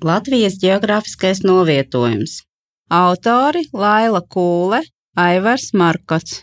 Latvijas ģeogrāfiskais novietojums. Autori Laila Kūle, Aivars Markots.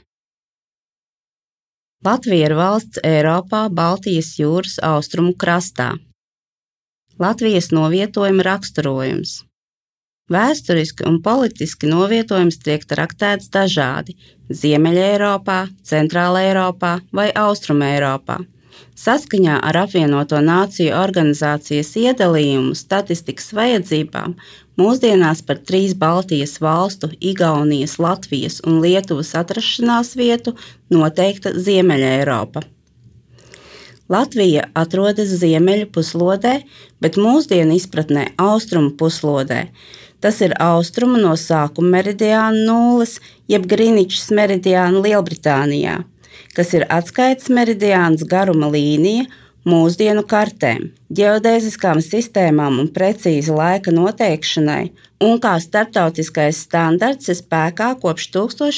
Latvija ir valsts Eiropā, Baltijas jūras austrumu krastā. Latvijas novietojuma raksturojums. Vēsturiski un politiski novietojums tiek traktēts dažādi – Ziemeļa Eiropā, Centrāla Eiropā vai Austruma Eiropā. Saskaņā ar Apvienoto Nāciju organizācijas iedalījumu statistikas vajadzībām mūsdienās par 3 Baltijas valstu – Igaunijas, Latvijas un Lietuvas atrašanās vietu noteikta Ziemeļa Eiropa. Latvija atrodas ziemeļu puslodē, bet mūsdienu izpratnē austrumu puslodē. Tas ir austrumu no sākuma meridiāna nulles, jeb Griničas meridiāna Lielbritānijā, kas ir atskaites meridiāns garuma līnija mūsdienu kartēm, ģeodēziskām sistēmām un precīza laika noteikšanai, un kā starptautiskais standarts ir spēkā kopš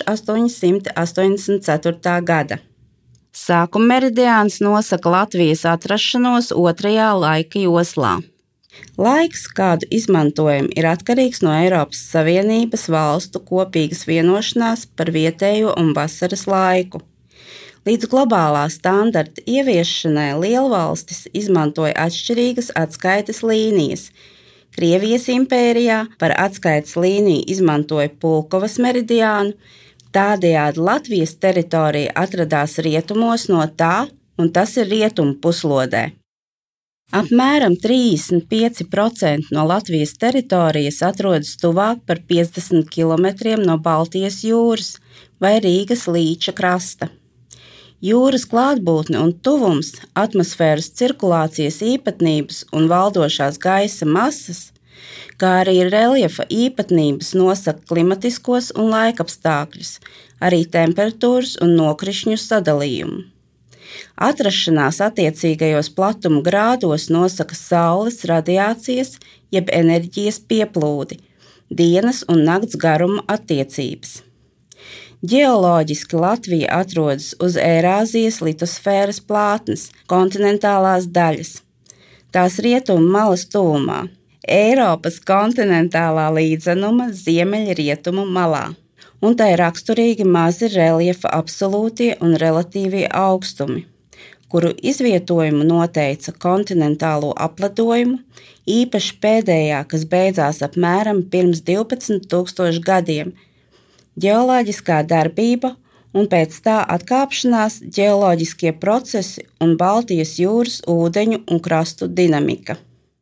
1884. gada. Sākuma meridiāns nosaka Latvijas atrašanos 2. laika joslā. Laiks, kādu izmantojam, ir atkarīgs no Eiropas Savienības valstu kopīgas vienošanās par vietējo un vasaras laiku. Līdz globālā standarta ieviešanai lielvalstis izmantoja atšķirīgas atskaites līnijas. Krievijas impērijā par atskaites līniju izmantoja Pulkovas meridiānu, tādējādi Latvijas teritorija atradās rietumos no tā, un tas ir rietumu puslodē. Apmēram 35% no Latvijas teritorijas atrodas tuvāk par 50 km no Baltijas jūras vai Rīgas līča krasta. Jūras klātbūtne un tuvums, atmosfēras cirkulācijas īpatnības un valdošās gaisa masas, kā arī reljefa īpatnības nosaka klimatiskos un laikapstākļus, arī temperatūras un nokrišņu sadalījumu. Atrašanās attiecīgajos platuma grādos nosaka Saules radiācijas jeb enerģijas pieplūdi, dienas un nakts garuma attiecības. Ģeoloģiski Latvija atrodas uz Eirāzijas litosfēras plātnes, kontinentālās daļas. Tās rietumu malas tuvumā, Eiropas kontinentālā līdzenuma ziemeļrietumu malā, un tai raksturīgi mazi reljefa absolūtie un relatīvie augstumi, kuru izvietojumu noteica kontinentālo apledojumu, īpaši pēdējā, kas beidzās apmēram pirms 12,000 gadiem, ģeoloģiskā darbība un pēc tā atkāpšanās ģeoloģiskie procesi un Baltijas jūras ūdeņu un krastu dinamika.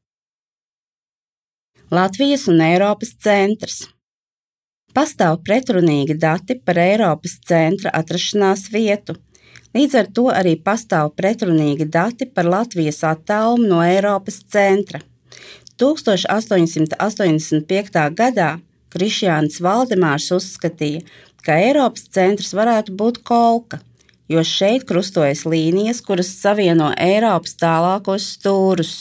Latvijas un Eiropas centrs. Pastāv pretrunīgi dati par Eiropas centra atrašanās vietu, līdz ar to arī pastāv pretrunīgi dati par Latvijas attālumu no Eiropas centra. 1885. gadā Krišjānis Valdemārs uzskatīja, ka Eiropas centrs varētu būt Kolka, jo šeit krustojas līnijas, kuras savieno Eiropas tālākos stūrus.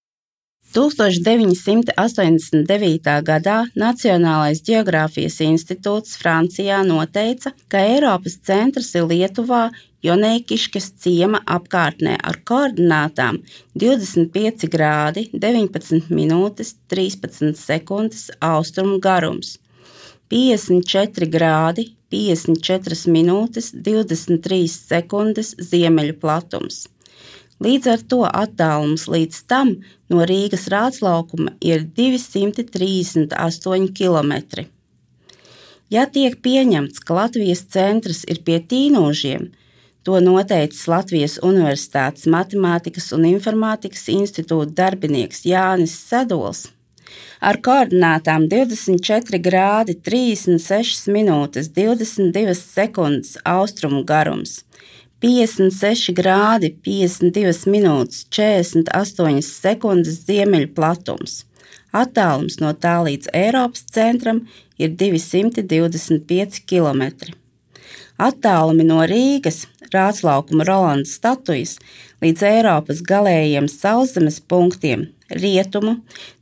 1989. gadā Nacionālais ģeogrāfijas institūts Francijā noteica, ka Eiropas centrs ir Lietuvā Joneikiškes ciema apkārtnē ar koordinātām 25 grādi 19 minūtes 13 sekundes austrumu garums, 54 grādi 54 minūtes 23 sekundes ziemeļu platums. Līdz ar to attālums līdz tam no Rīgas rādslaukuma ir 238 km. Ja tiek pieņemts, ka Latvijas centrs ir pie Tīnožiem, to noteicis Latvijas Universitātes Matemātikas un Informātikas institūta darbinieks Jānis Sadols, ar koordinātām 24 grādi 36 minūtes 22 sekundes austrumu garums, 56 grādi 52 minūtes 48 sekundes ziemeļu platums. Attālums no tā līdz Eiropas centram ir 225 km. Attālumi no Rīgas, rādslaukuma Rolanda statujas, līdz Eiropas galējiem sauszemes punktiem rietumu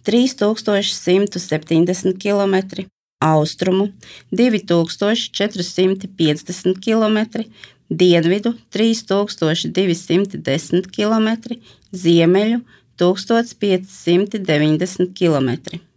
3170 km, austrumu 2450 km, dienvidu 3210 km, ziemeļu 1590 km.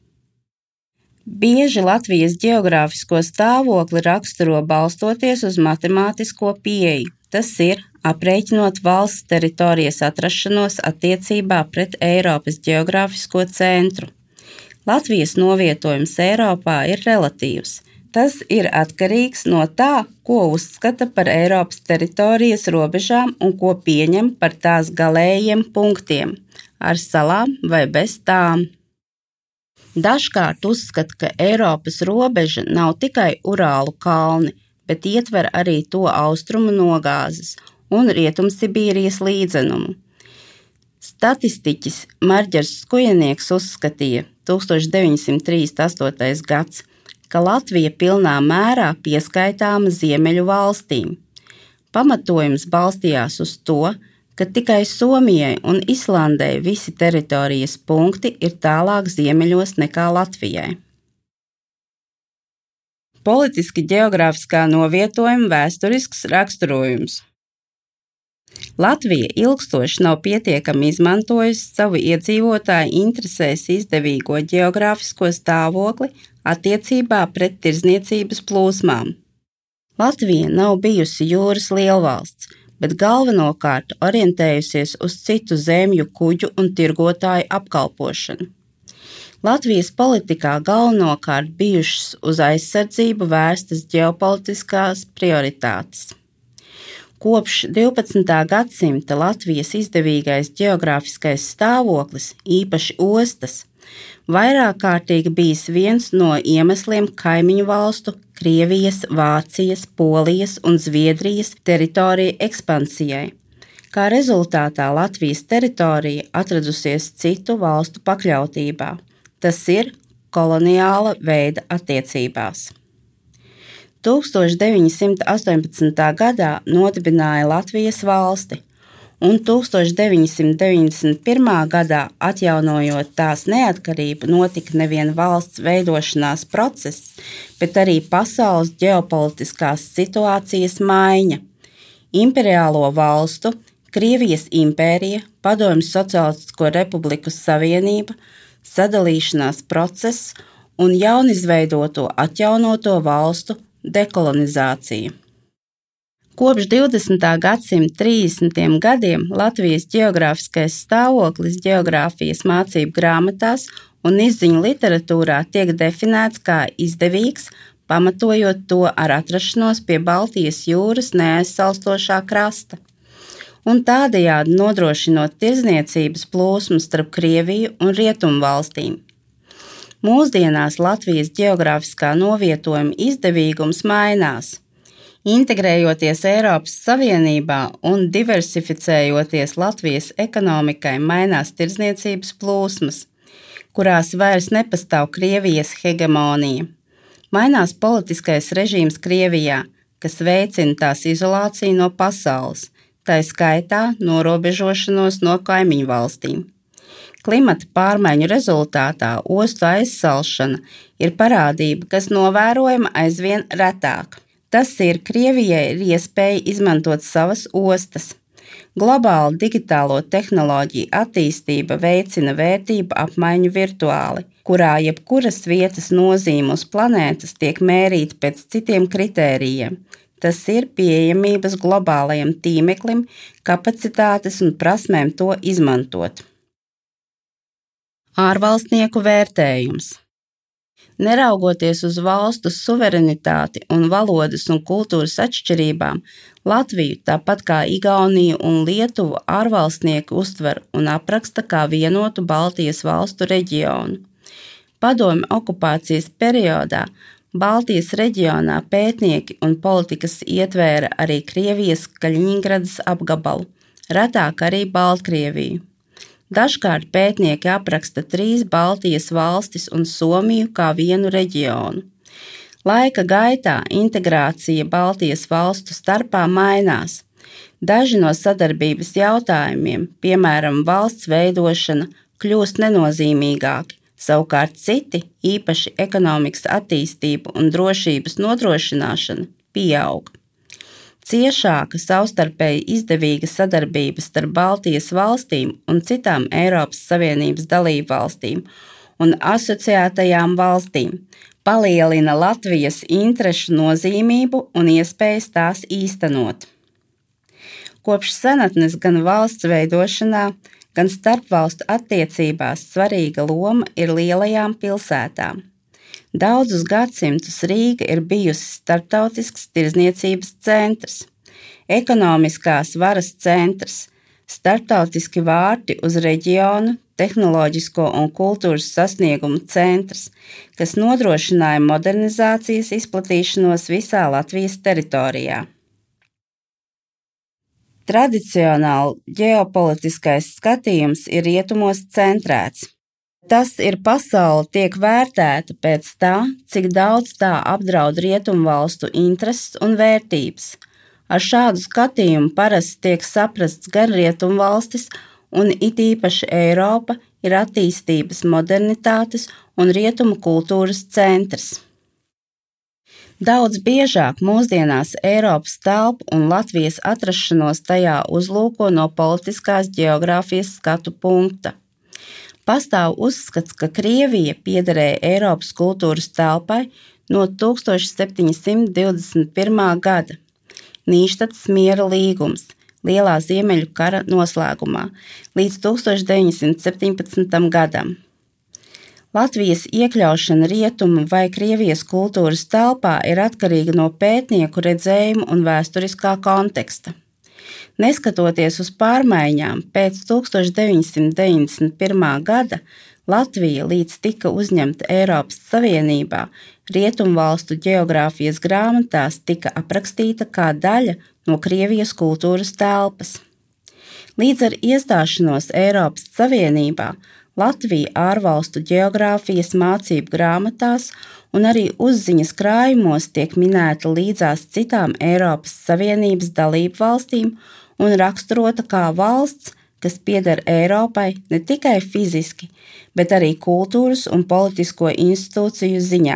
Bieži Latvijas ģeogrāfisko stāvokli raksturo balstoties uz matemātisko pieeju, tas ir, aprēķinot valsts teritorijas atrašanos attiecībā pret Eiropas ģeogrāfisko centru. Latvijas novietojums Eiropā ir relatīvs. Tas ir atkarīgs no tā, ko uzskata par Eiropas teritorijas robežām un ko pieņem par tās galējiem punktiem, ar salām vai bez tām. Dažkārt uzskata, ka Eiropas robeža nav tikai Urālu kalni, bet ietver arī to austrumu nogāzes un Rietumsibīrijas līdzenumu. Statistiķis Marģers Skujenieks uzskatīja 1938. gads, ka Latvija pilnā mērā pieskaitāma ziemeļu valstīm. Pamatojums balstījās uz to, ka tikai Somijai un Islandei visi teritorijas punkti ir tālāk ziemeļos nekā Latvijai. Politiski ģeogrāfiskā novietojuma vēsturisks raksturojums. Latvija ilgstoši nav pietiekami izmantojusi savu iedzīvotāju interesēs izdevīgo ģeogrāfisko stāvokli attiecībā pret tirdzniecības plūsmām. Latvija nav bijusi jūras lielvalsts, bet galvenokārt orientējusies uz citu zemju kuģu un tirgotāju apkalpošanu. Latvijas politikā galvenokārt bijušas uz aizsardzību vērstas ģeopolitiskās prioritātes. Kopš 12. gadsimta Latvijas izdevīgais ģeogrāfiskais stāvoklis, īpaši ostas, vairāk kārtīgi bijis viens no iemesliem kaimiņu valstu Krievijas, Vācijas, Polijas un Zviedrijas teritoriju ekspansijai. Kā rezultātā Latvijas teritorija atradusies citu valstu pakļautībā. Tas ir koloniāla veida attiecībās. 1918. gadā nodibināja Latvijas valsti, un 1991. gadā, atjaunojot tās neatkarību, notika nevien valsts veidošanās process, bet arī pasaules ģeopolitiskās situācijas maiņa. Imperiālo valstu, Krievijas impērija, Padomju Socialistisko Republiku Savienība, sadalīšanās process un jaunizveidoto atjaunoto valstu dekolonizācija. Kopš 20. gadsimta 30. gadiem Latvijas ģeogrāfiskais stāvoklis ģeogrāfijas mācību grāmatās un izziņu literatūrā tiek definēts kā izdevīgs, pamatojot to ar atrašanos pie Baltijas jūras neaizsalstošā krasta, un tādējādi nodrošinot tirdzniecības plūsmu starp Krieviju un Rietumvalstīm. Mūsdienās Latvijas ģeogrāfiskā novietojuma izdevīgums mainās. Integrējoties Eiropas Savienībā un diversificējoties Latvijas ekonomikai, mainās tirdzniecības plūsmas, kurās vairs nepastāv Krievijas hegemonija. Mainās politiskais režīms Krievijā, kas veicina tās izolāciju no pasaules, tai skaitā norobežošanos no kaimiņu valstīm. Klimata pārmaiņu rezultātā ostu aizsalšana ir parādība, kas novērojama aizvien retāk. Tas ir, Krievijai ir iespēja izmantot savas ostas. Globāla digitālo tehnoloģiju attīstība veicina vērtību apmaiņu virtuāli, kurā jebkuras vietas nozīme uz planētas tiek mērīta pēc citiem kritērijiem. Tas ir pieejamības globālajam tīmeklim, kapacitātes un prasmēm to izmantot. Ārvalstnieku vērtējums. Neraugoties uz valstu suverenitāti un valodas un kultūras atšķirībām, Latviju, tāpat kā Igauniju un Lietuvu, ārvalstnieki uztver un apraksta kā vienotu Baltijas valstu reģionu. Padomju okupācijas periodā Baltijas reģionā pētnieki un politikas ietvēra arī Krievijas Kaļiņgradas apgabalu, retāk arī Baltkrieviju. Dažkārt pētnieki apraksta 3 Baltijas valstis un Somiju kā vienu reģionu. Laika gaitā integrācija Baltijas valstu starpā mainās. Daži no sadarbības jautājumiem, piemēram, valsts veidošana, kļūst nenozīmīgāki, savukārt citi, īpaši ekonomikas attīstība un drošības nodrošināšana, pieaug. Ciešāka savstarpēji izdevīga sadarbība starp Baltijas valstīm un citām Eiropas Savienības dalību valstīm un asociētajām valstīm palielina Latvijas interešu nozīmību un iespējas tās īstenot. Kopš senatnes gan valsts veidošanā, gan starpvalstu attiecībās svarīga loma ir lielajām pilsētām. Daudzus gadsimtus Rīga ir bijusi starptautisks tirdzniecības centrs, ekonomiskās varas centrs, starptautiski vārti uz reģionu, tehnoloģisko un kultūras sasniegumu centrs, kas nodrošināja modernizācijas izplatīšanos visā Latvijas teritorijā. Tradicionāli ģeopolitiskais skatījums ir rietumos centrēts. Tas ir pasaule tiek vērtēta pēc tā, cik daudz tā apdraud rietumvalstu intereses un vērtības. Ar šādu skatījumu parasti tiek saprasts gan rietumvalstis, un it īpaši Eiropa ir attīstības, modernitātes un rietumu kultūras centrs. Daudz biežāk mūsdienās Eiropas telpu un Latvijas atrašanos tajā uzlūko no politiskās ģeogrāfijas skatu punkta. Pastāv uzskats, ka Krievija piederēja Eiropas kultūras telpai no 1721. gada. Nīštatas miera līgums, Lielā Ziemeļu kara noslēgumā, līdz 1917. gadam. Latvijas iekļaušana rietumu vai Krievijas kultūras telpā ir atkarīga no pētnieku redzējuma un vēsturiskā konteksta. Neskatoties uz pārmaiņām, pēc 1991. gada Latvija, līdz tika uzņemta Eiropas Savienībā, rietumvalstu ģeogrāfijas grāmatās tika aprakstīta kā daļa no Krievijas kultūras telpas. Līdz ar iestāšanos Eiropas Savienībā Latvija ārvalstu ģeogrāfijas mācību grāmatās un arī uzziņas krājumos tiek minēta līdzās citām Eiropas Savienības dalību valstīm un raksturota kā valsts, kas pieder Eiropai ne tikai fiziski, bet arī kultūras un politisko institūciju ziņā.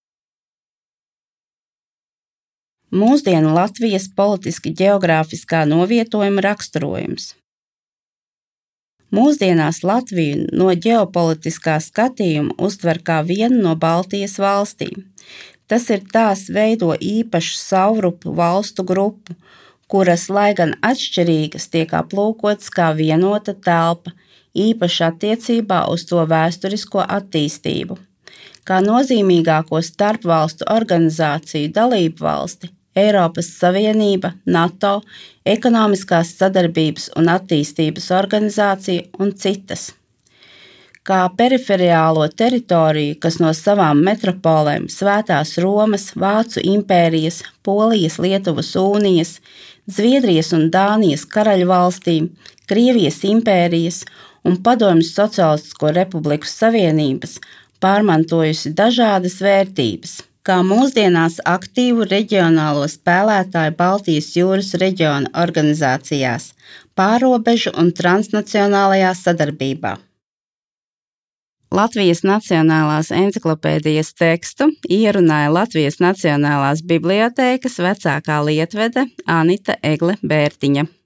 Mūsdienu Latvijas politiski ģeogrāfiskā novietojuma raksturojums. Mūsdienās Latviju no ģeopolitiskā skatījuma uztver kā vienu no Baltijas valstīm. Tas ir tās veido īpašu savrupu valstu grupu, kuras, lai gan atšķirīgas, tiek aplūkotas kā vienota telpa, īpaši attiecībā uz to vēsturisko attīstību. Kā nozīmīgāko starpvalstu organizāciju dalību valsti, Eiropas Savienība, NATO, Ekonomiskās sadarbības un attīstības organizācija un citas. Kā periferiālo teritoriju, kas no savām metropolēm Svētās Romas, Vācu impērijas, Polijas, Lietuvas unijas, Zviedrijas un Dānijas karaļvalstīm, Krievijas impērijas un Padomju Socialistisko republiku savienības pārmantojusi dažādas vērtības, kā mūsdienās aktīvu reģionālo spēlētāju Baltijas jūras reģiona organizācijās, pārrobežu un transnacionālajā sadarbībā. Latvijas Nacionālās enciklopēdijas tekstu ierunāja Latvijas Nacionālās bibliotēkas vecākā lietvede Anita Egle Bērtiņa.